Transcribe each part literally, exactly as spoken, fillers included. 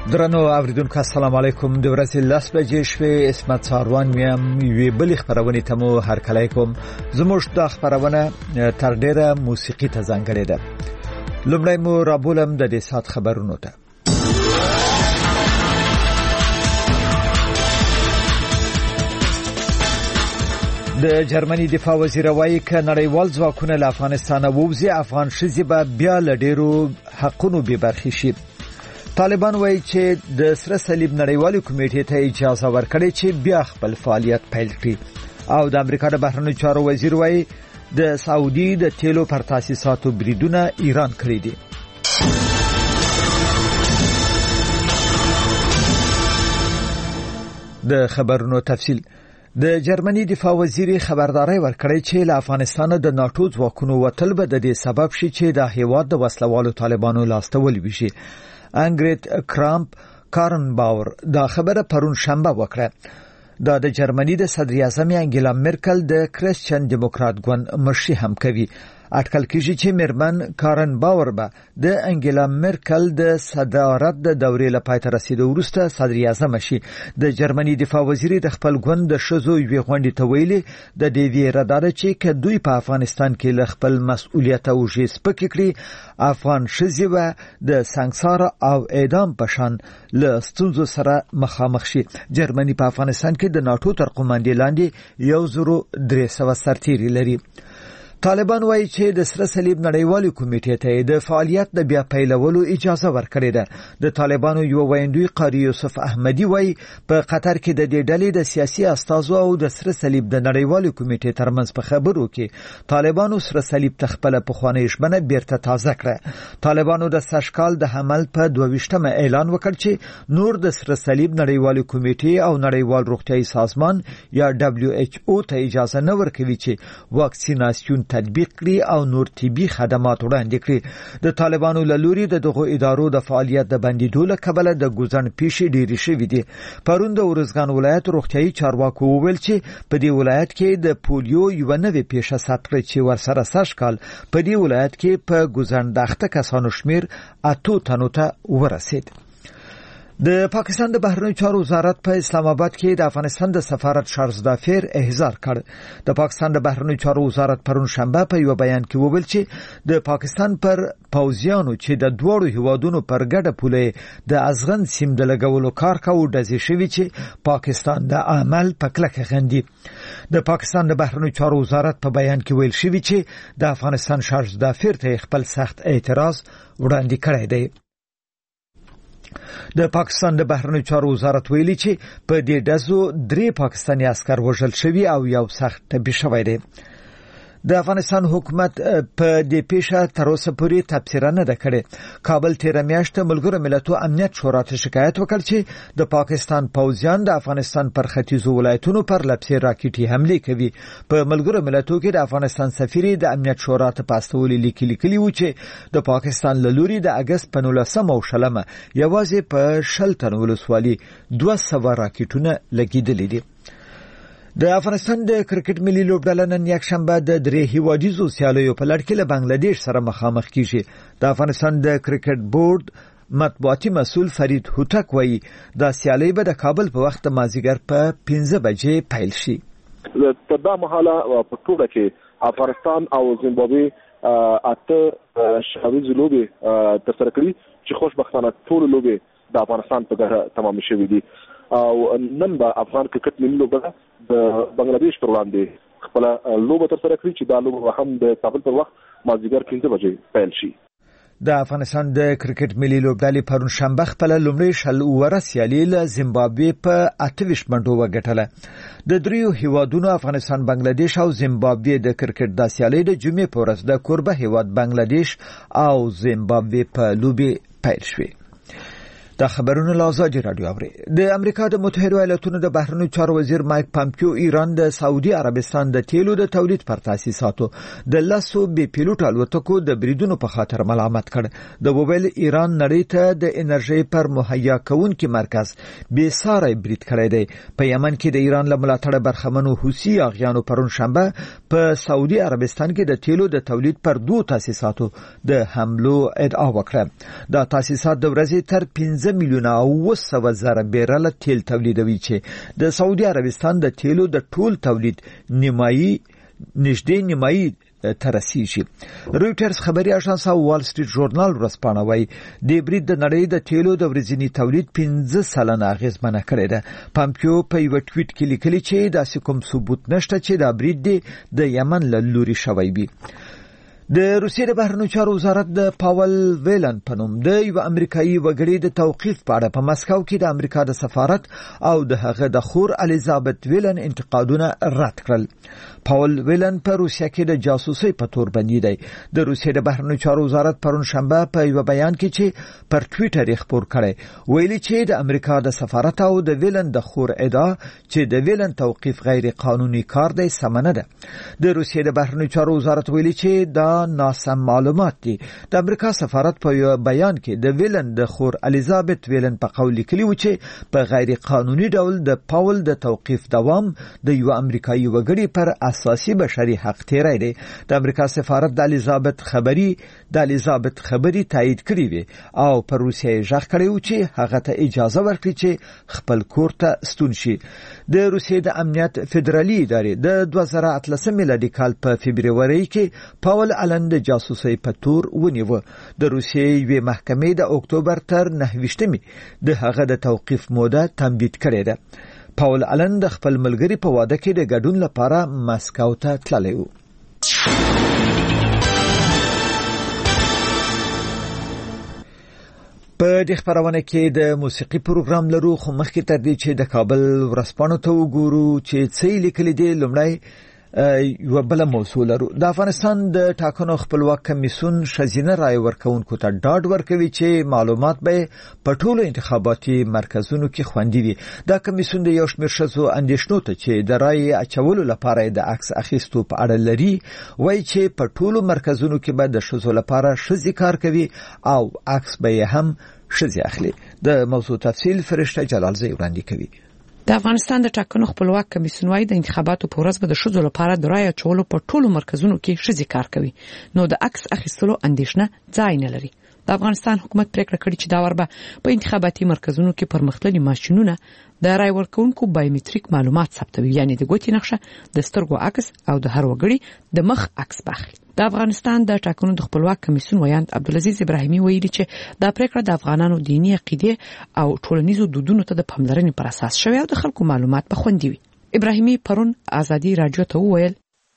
درنو اوریدونکو السلام علیکم. د ورځې لس بجې شوې اسمت ساروان میم یوې بلې خبرونه ته مو هرکلی کوم. زموږ د خبرونه تر ډیره موسیقي ته ځانګړې ده. لومړی مو رابولم د دې سات خبرونو ته. د جرمني دفاع وزیر وایي ک نړیوال ځواکونه له افغانستان ووځي، افغان ښځې به بیا له ډیرو حقونو بې برخې شي. طالبان وایي چې د سره صلیب نړیوالې کمیټې ته اجازه ورکړي چې بیا خپل فعالیت پیل کړي. او د امریکا د بهرنیو چارو وزیر وایي د سعودي د تیلو پر تاسیساتو بریدونه ایران کړی دي. د خبرونو تفصیل. د جرمني دفاع وزیر خبرداري ورکړی چې له افغانستان د ناتو ځواکونو وتل به د دې سبب شي چې د هیواد د وسلوالو طالبانو لاسته ولوي شي. انګریت کرامپ کارنباور دا خبره پرون شنبه وکړه. دا د جرمني د صدر اعظم انګیلا مرکل د کریسچن دیموکرات ګوند مشري هم کوي. اټکل کیږي چې مرمن کارن باور به د انګیلا مرکل د صدارت د دورې لپاره تر رسیدو وروسته صدر اعظم شي. د جرمني دفاع وزیر د خپل ګوند د شزو یوې غونډې ته ویلي د دې ویره ده چې کدوې په افغانستان کې له خپل مسؤلیت او جې سپک کړي، افغان شزي و د سنگسار او اعدام په شان له ستونزو سره مخامخ شي. جرمني په افغانستان کې د ناتو تر قوماندې لاندې یو زرو درې سوه سرتیري لري. طالبان وایي چې د سره صلیب نړیوالې کمیټې ته د فعالیت د بیا پیلولو اجازه ورکړې ده. د طالبانو یو ویندوی قاری یوسف احمدی وایي په قطر کې د دې ډلې د سیاسي استازو او د سره صلیب د نړیوالې کمیټې ترمنځ په خبرو کې طالبانو سره صلیب تخپل په خوانې ژمنه بیرته تازه کړه. طالبانو د سشکال د حمل په دوه ویشتمه اعلان وکړ چې نور د سره صلیب نړیوالې کمیټې او نړیوال روغتیايي سازمان یا دبلیو ایچ او ته اجازه نه ورکوي چې واکسیناسیون تطبیق کړي او نور طبي خدمات وړاندې کړي. د طالبانو له لوري د دغو ادارو د فعالیت د بندیدو له کبله د ګوزن پیښې ډېرې شوې دي. پرون د ارزګان ولایت روغتیايي چارواکو وویل چې په دې ولایت کې د پولیو یو نوې پیښه ثبت کړې چې ورسره سږ کال په دې ولایت کې په ګوزن داخته کسانو شمیر اتو تنو ته ورسید. د پاکستان د بهرنیو چارو وزارت په اسلام آباد کې د افغانستان د سفارت شارز دافیر احضار کړ. د پاکستان د بهرنیو چارو وزارت پرون شنبه په یو بیان کې وویل چې د پاکستان پر پوځیانو چې د دوړو هیوادونو پر ګډه پوله د ازغن سیم د لګولو کار کاوه ډزې شوی چې پاکستان د عمل په کلکه غندي. د پاکستان د بهرنیو چارو وزارت په بیان کې ویل شوی چې د افغانستان شارز دافیر ته خپل سخت اعتراض وړاندې کړی دی. د پاکستان د بهرنیو چارو وزارت ویلي چې په دې ډزو درې پاکستاني عسكر وژل شوي او یو سخت ټپي شوی دی. د افغانستان حکومت په دې پیښه تر اوسه پورې تبصره نه ده کړې. کابل تیر میاشت ملګرو ملتونو امنیت شورا ته شکایت وکړ چې د پاکستان پوځیان د افغانستان پر ختیځو ولایتونو پر لپسې راکټي حمله کوي. په ملګرو ملتونو کې د افغانستان سفیر د امنیت شورا ته پاستولې لیکلي لیکلي و چې د پاکستان له لوري د اگست په نولسمه او شلمه یوازې په شل تن ولسوالي دوه سوه راکټونه لګیدلې دي. د افغانستان د کرکټ ملي لوبډله نن یکشنبه د درې هیوادیزو سیالیو په لړ کې له بنگلاديش سره مخامخ کیږي. د افغانستان د کرکټ بورډ مطبوعاتي مسؤل فرید هوتک وایي دا سیالي به د کابل په وخت مازیګر په پنځه بجې پیل شي. په دا مهاله په ټوله کې افغانستان او زیمبابوې اته شاویز لوبې ترسره کړي چې خوشبختانه ټول لوبې د افغانستان په ګټه تمام شوې دي. او نن به افغان کرکټ ملي لوبډله د بنگلاديش پر وړاندې خپل لوبه ترسره کړي چې دا لوبه هم د کابل پر وخت مازیګر پنځه بجې پیل شي. د افغانستان د کرکټ ملي لوبډلې پرون شنبه خپل لومړی شل اوره سیالي له زیمبابوې په اته ویشت منټو وګټله. د دریو هیوادونو افغانستان، بنگلاديش او زیمبابوې د کرکټ د سیالي د جمعې په ورځ د کوربه هیواد بنگلاديش او زیمبابوې په لوبې پیل شوې. د خبرونو لازاجي رادیو اوري. د امریکا د متحده ایالاتونو د بهرنیو چارو وزیر مایک پامپیو ایران د سعودي عربستان د تیلو د تولید پر تاسیساتو د لاسو بي پیلوټ الوتکو د بریدونو په خاطر ملامت کړ. د وویل ایران نړۍ ته د انرژي پر مهیا کونکي مرکز بې ساري برید کړی دی. په یمن کې د ایران له ملاتړ برخمنو حوثي اغیانو پرون شنبه په سعودي عربستان کې د تیلو د تولید پر دوه تاسیساتو د حملو ادعا وکړه. دا تاسیسات د ورځې تر پنځه پنځه میلیونه او سوه زره بیرله تیل تولیدوي چې د سعودي عربستان د تیلو د ټول تولید نیمایي نږدې نیمایي ترسیږي. رویټرز خبري اژانس او وال سټریټ ژورنال ورسپانه وایي د برید د نړۍ د تیلو د ورځني تولید پنځه سلنه اغیزمنه کړې ده. پامپیو په یو ټویټ کې لیکلي چې داسې کوم ثبوت نشته چې دا برید د یمن له لوري شوی وي. د روسیې د بهرنیو چارو وزارت د پاول ویلن په نوم د یو امریکایي وګړي د توقیف په اړه په مسکو کې د امریکا د سفارت او د هغه د خور الیزابت ویلن انتقادونه رد کړل. پاول ویلن په روسیه کې د جاسوسۍ په تور بندي دی. د روسیې د بهرنیو چارو وزارت پرون شنبه په یو بیان کې چې پر ټویټر یې خپور کړی ویلي چې د امریکا د سفارت او د ویلن د خور ادعا چې د ویلن توقیف غیر قانوني کار دی سمه نه ده. د روسیې د بهرنیو چارو وزارت ویلي چې دا ناسم معلومات دي. د امریکا سفارت په یو بیان کې د ویلن د خور الیزابت ویلن په قول لیکلی و چې په غیر قانوني ډول د پاول د توقیف دوام د یو امریکایي وګړي پر اساسي بشري حق تیری دی. د امریکا سفارت د الیزابت خبري د الیزابت خبري تایید کړی وي او پر روسیې ژغ کړی و چې هغه ته اجازه ورکړي چې خپل کور ته ستون شي. د روسیې د امنیت فدرالي ادارې د دوه زره اتلسم میلادي کال په فبرवरी کې پاول الن د جاسوسۍ په تور ونیو. د روسیې یوې محکمې د اکتوبر تر نهه ویشتمې د هغه د توقیف موده تمدید کړې ده. پاول الن د خپل ملګری په واده کې د ګډون لپاره مسکو ته تللی و. په دې خبرونه کې د موسیقي پروګرام لرو خو مخکې تر دې چې د کابل ورځپاڼو ته وګورو چې څه لیکلي دي لومړی یو بل موضوع لرو. د افغانستان د ټاکنو خپلواک کمیسیون ښځینه رای ورکوونکو ته ډاډ ورکوي چې معلومات به په ټولو انتخاباتي مرکزونو کې خوندي وي. دا کمیسیون د یو شمېر ښځو اندېښنو ته چې د رای اچولو لپاره د عکس اخیستو په اړه لري وایي چې په ټولو مرکزونو کې به د ښځو لپاره ښځې کار کوي او عکس به یې هم ښځې اخلي. د موضوع تفصیل فرشته جلالزی وړاندې کوي. د افغانستان د ټاکنو خپلواک کمیسیون وايي د انتخاباتو په ورځ به د ښځو لپاره د رای اچولو په ټولو مرکزونو کې ښځې کار کوي، نو د عکس اخیستلو اندېښنه ځای نه لري. د افغانستان حکومت پریکړه کړې چې دا ور به په انتخاباتي مرکزونو کې پرمختللي ماشینونه د رای ورکونکو بایومټریک معلومات ثبتوي، یعنی د ګوتې نقشه، د سترګو عکس او د هر وګړي د مخ عکس باخلي. د افغانستان د ټاکنو د خپلواک کمیسیون ویاند عبدالعزیز ابراهیمي ویلي چې دا پریکړه د افغانانو دینی عقیده او ټولنیزو دودونو ته د پاملرنې پر اساس شوی او د خلکو معلومات به خوندي وي. ابراهیمي پرون آزادی رادیو ته وویل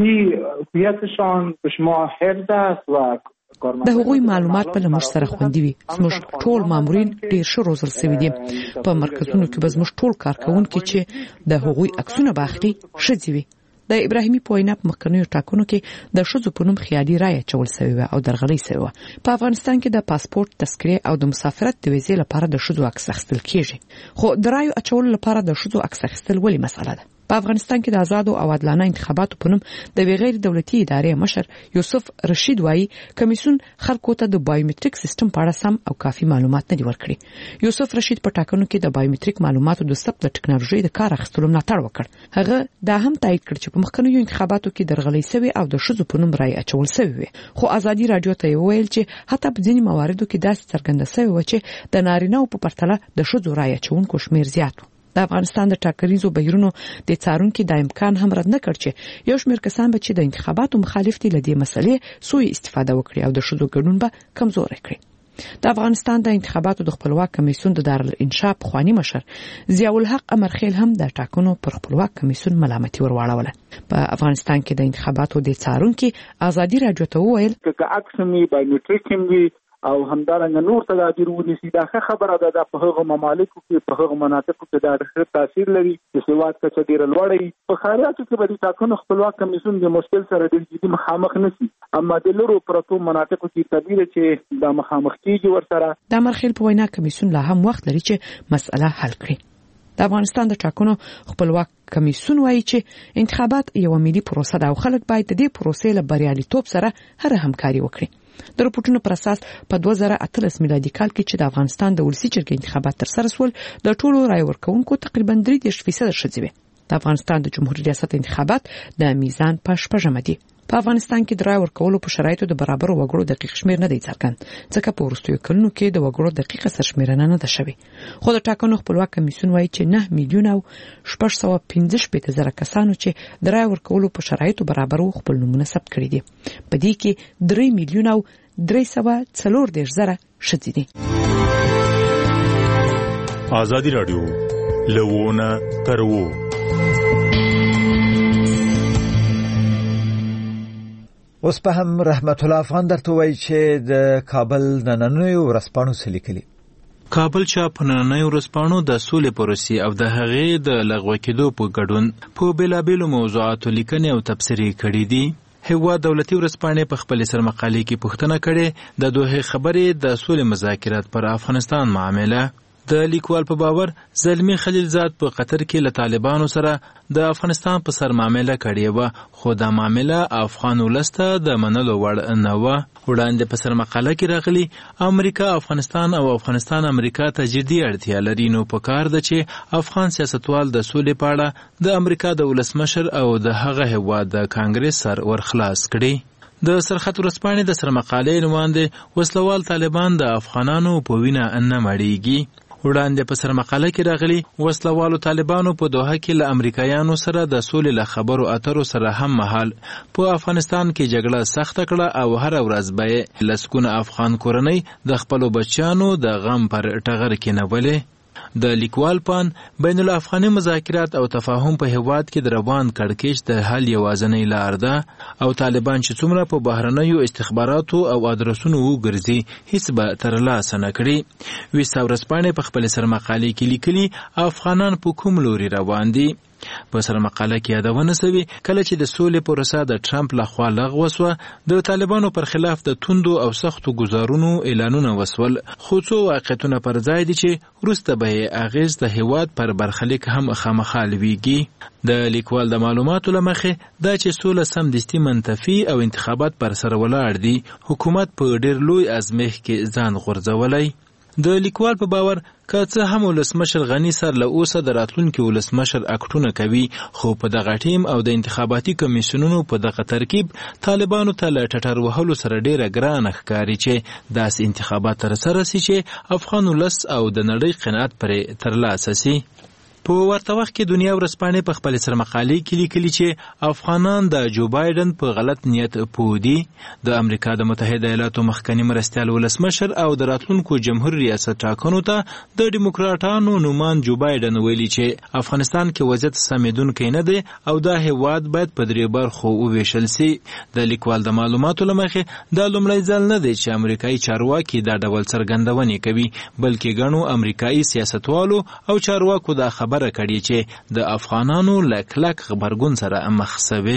هویتشان به شما حفظ است و د هغوی معلومات په لمر سره خوندي وي. زموږ ټول مامورین ډیر ښه روزل شوي دي. په مرکزونو کې به زموږ ټول کارکونکي چې د هغوی عکسونه باخلي ښځې وي. د ابراهیمي په وینا په مخکنیو ټاکنو کې د ښځو په نوم خیالي رایه اچول شوې وه او درغلۍ شوې وه. په افغانستان کې د پاسپورت، تذکرې او د مسافرت د ویزې لپاره د ښځو عکس اخیستل کیږي، خو د رایو اچولو لپاره د ښځو عکس اخیستل ولې مسله ده؟ په افغانستان کې د آزادو او عادلانه انتخاباتو په نوم د غیر دولتي ادارې مشر یوسف رشید وایي کمیسیون خلکو ته د بایومټریک سیستم په اړه سم او کافي معلومات نه دي ورکړي. یوسف رشید په ټاکنو کې د بایومټریک معلوماتو د ثبت د ټکنالوژي د کار اخیستلو ملاتړ وکړ. هغه دا هم تایید کړ چې په مخکنیو انتخاباتو کې درغلۍ شوې او د ښځو په نوم رای اچول شوې وي، خو آزادي رادیو ته ویل چې حتی په ځینې مواردو کې داسې څرګنده شوې و چې د نارینه‌و په پرتله د ښځو رای اچونکو شمیر زیات و. د افغانستان د ټاکنیزو بهیرونو د څارونکو د امکان هم رد نه کړ چې یو شمېر کسان به چې د انتخاباتو مخالف دي له دې مسلې سوء استفاده وکړي او د ښځو ګډون به کمزوري کړي. د افغانستان د انتخاباتو د خپلواک کمیسیون د دارالانشا پخوانی مشر ضیاء الحق امرخیل هم د ټاکنو پر خپلواک کمیسیون ملامتي ورواړوله. په افغانستان کې د انتخاباتو د څارونکو آزادي رادیو ته وویل چې عکس می بایومټریک می او همدارنګه نور تدابیر ونیسي. دا ښه خبره ده. دا په هغه ممالکو کې په هغه مناطقو کې دا ډېر تاثیر لري چې سواد کچه ډېر لوړ وي. په خارجو کې به د ټاکنو خپلواک کمیسیون د مشکل سره ډېر جدي مخامخ نشي، اما د لورو پرتو مناطقو کې طبیعي چې دا مخامخ کیږي ورسره. د مرخیل په وینا کمیسیون لا هم وخت لري چې مسأله حل کړي. د افغانستان د ټاکنو خپلواک کمیسیون وایي چې انتخابات یو ملي پروسه ده او خلک باید د دې پروسې له بریالیتوب سره هر همکاري وکړي. د رپورټونو پر اساس په دوه زره اتلس میلادي کال کې چې د افغانستان د ولسي جرګې انتخابات تر سره شول، د ټولو رای ورکوونکو تقریبا درې دېرش فیصد ښځې وې. د افغانستان د جمهوریت ریاست انتخابات د میزان په شپږمه دي. په افغانستان کې د رای ورکولو په شرایطو د برابر وګړو دقیق شمیر نه دی څرګند، ځکه په وروستیو کلونو کې د وګړو دقیقه سرشمیرنه نه ده شوې. خو د ټاکنو خپلواک کمیسیون وایي چې نه میلیون او شپږ سوه پنځه شپېته زره کسانو چې د رای ورکولو په شرایطو برابر وو خپل نومونه ثبت کړي دي. په دې کې درې میلیون او درې سوه څلور دېرش زره ښځې دي. ازادي راډیو لوونه ترو اوس په هم رحمت الله افغان درته وایي چې د کابل نننیو ورځپاڼو څه لیکلي. کابل چاپ نننیو ورځپاڼو د سولې پروسې او د هغې د لغوه کېدو په ګډون په بېلابېلو موضوعاتو لیکنې او تبصرې کړي دي. هیواد دولتي ورځپاڼې په خپل سرمقالې کې پوښتنه کړې د دوه خبرې د سولې مذاکرات پر افغانستان معامله. د لیکوال په باور زلمی خلیلزاد په قطر کې له طالبانو سره د افغانستان په سر معامله کړې وه، خو دا معامله افغان ولس ته د منلو وړ نه وه. وړاندې په سر مقاله کې راغلي امریکا افغانستان او افغانستان امریکا ته جدي اړتیا لري، نو په کار ده چې افغان سیاستوال د سولې په اړه د امریکا د ولسمشر او د هغه هیواد د کانګرس سر ورخلاص کړي. د سرخط ورځپاڼې د سرمقالې عنوان دی وسلوال طالبان د افغانانو په وینه نه مړیږي. وړاندې په سرمقاله کې راغلي وسلوالو طالبانو په دوحه کې له امریکایانو سره د سولې له خبرو اترو سره هم مهال په افغانستان کې جګړه سخته کړه او هر ورځ به لسګونه افغان کورنۍ د خپلو بچیانو د غم پر ټغر کېنولې. د لیکوال پان بین الافغاني مذاکرات او تفاهم په هیواد کې د روان کړکېچ د حل یوازینۍ لار ده او طالبان چې څومره په بهرنیو استخباراتو او ادرسونو وګرځي هیڅ به ترلاسه نه کړي. ویسا ورځپاڼې په خپل سرمقالې کې لیکلي افغانان په کوم لوري روان دي. په سرمقاله کې یادونه شوې کله چې د سولې پروسه د ټرمپ لخوا لغوه شوه د طالبانو پر خلاف د توندو او سختو ګزارونو اعلانونه وسول، خو څو واقعیتونه پر ځای دي چې وروسته به یې اغېز د هیواد پر برخلیک هم خامخا لویږي. د لیکوال د معلوماتو له مخې دا چې سوله سمدستي منتفي او انتخابات پر سر ولاړ دي، حکومت په ډېر لوی ازمېښت کې ځان غورځولی. د لیکوال په باور که څه هم ولسمشر غني سر له اوسه د راتلونکي ولسمشر اکټونه کوي، خو په دغه ټیم او د انتخاباتي کمیسیونونو په دغه ترکیب طالبانو ته له ټټر وهلو سره ډیره ګرانه ښکاري چې داسې انتخابات ترسره سي چې افغان ولس او د نړۍ قناعت پرې ترلاسه سي. په ورته وخت کې دنیا ورځپاڼې په خپل سرمقالې کې لیکلي چې افغانان د جو بایدن په غلط نیت پوه دي. د امریکا د متحده ایالاتو مخکنی مرستیال ولسمشر او د راتلونکو جمهور ریاست ټاکنو ته د ډیموکراټانو نومان جو بایدن ویلي چې افغانستان کې وضعیت سمېدونکی نه دی او دا هیواد باید په درې برخو وویشل سي. د لیکوال د معلوماتو له مخې دا لومړی ځل نه دی چې امریکایي چارواکي دا ډول څرګندونې کوي، بلکې ګڼو امریکایي سیاستوالو او چارواکو دا خبر کړي چې د افغانانو له کلک غبرګون سره مخ شوي.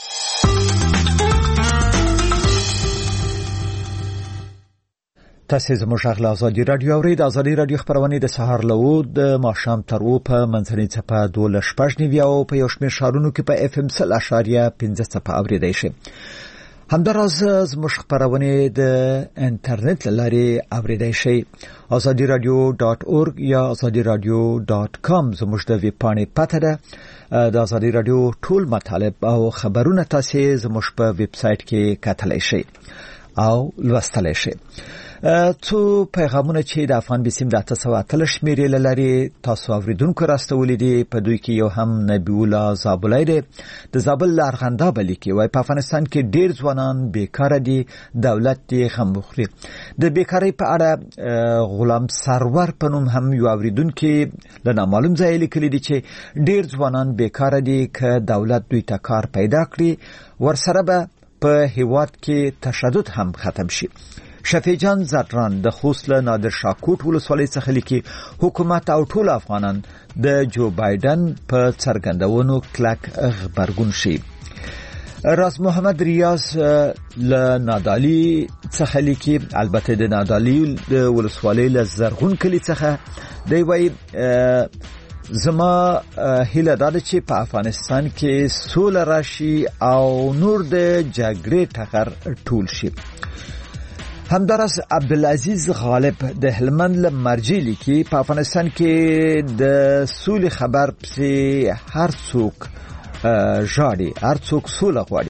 تاسو زموږ غږ له ازادي راډیو اورید. ازادي راډیو خبرونه د سهار له و د ماښام تر و په منځنۍ څپه دوه شپږ نیوي او په یو شمېر ښارونو کې په اف ام سل اشاریه پنځه څپه اوریدای شي. همداراز زموږ خبرونه د انټرنیټ لارې اوریدای شي. ازادي رادیو ډاټ اورګ یا ازادي رادیو ډاټ کام زموږ د ویب پاڼې پته ده. د ازادي رادیو ټول مطالب او خبرونه تاسو زموږ په ویب سټ کې کتلای شئ او لوستلای شئ. څو پیغامونه چې د افغان بسیم د اته سوه اتلس شمیرې لري تاسو اوریدونکو راستولې دي. په دوی کې یو هم نبی الله زابلای دی د زابل لارغندا بلی کې وای په افغانستان کې ډیر ځوانان بیکاره دي، دولت یې غم بخوري. د بیکاری په اړه غلام سرور په نوم هم یو اوریدونکو له نامعلوم ځای لیکلي دي چې ډیر ځوانان بیکاره دي، که دولت دوی ته کار پیدا کړي ورسره به په هیواد کې تشدد هم ختم شي. شفیع جان زران د خوست له نادر شاکوټ ولسوالۍ څخه لیکي حکومت او ټول افغانان د جو بایدن په څرګندونو کلک غبرګون شي. راز محمد ریاض له نادالی څخه لیکي، البته د نادالی د ولسوالۍ له زرغون کلی څخه دی وایي زما هیله دا ده چې په افغانستان کې سوله راشي او نور د جګړې ټغر ټول شي. همدارس عبدالعزیز غالب د هلمند له مرجې لیکي په افغانستان کې د سولې خبر پسې هر څوک ژاړي، هر څوک سوله غواړي.